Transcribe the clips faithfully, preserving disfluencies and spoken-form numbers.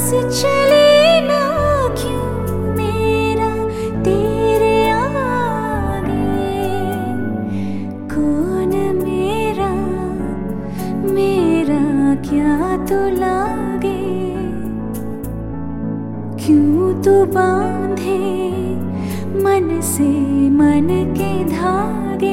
चले ना क्यों मेरा तेरे आगे, कौन मेरा मेरा क्या तो लागे, क्यों तो बांधे मन से मन के धागे।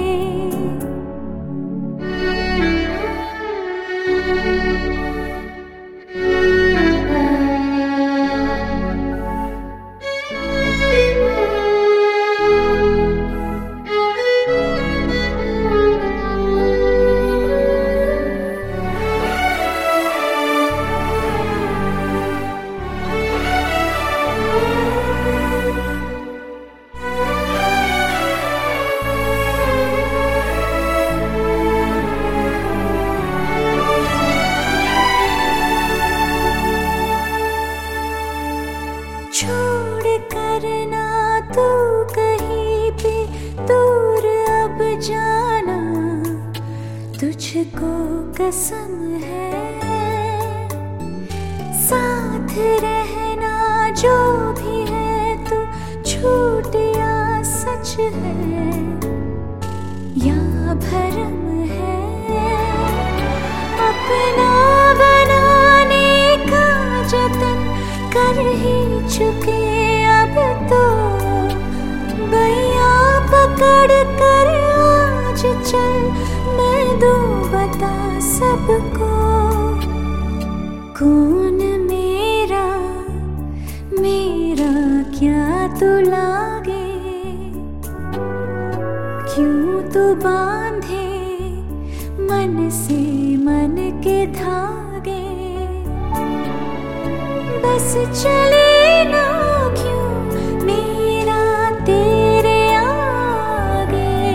छोड़ करना तू कहीं पे दूर अब जाना, तुझको कसम है साथ रहना जो भी है, तू झूठ या सच है या भरम है। अपना बनाने का जतन कर ही चुके अब तो, बैया पकड़ कर आज चल मैं दूं बता सबको, कौन मेरा मेरा क्या तो लागे, क्यों तो बांधे मन से मन के धागे। बस चले ना क्यों मेरा तेरे आगे,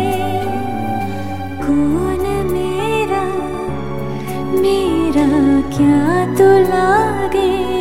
कौन मेरा मेरा क्या तो लागे।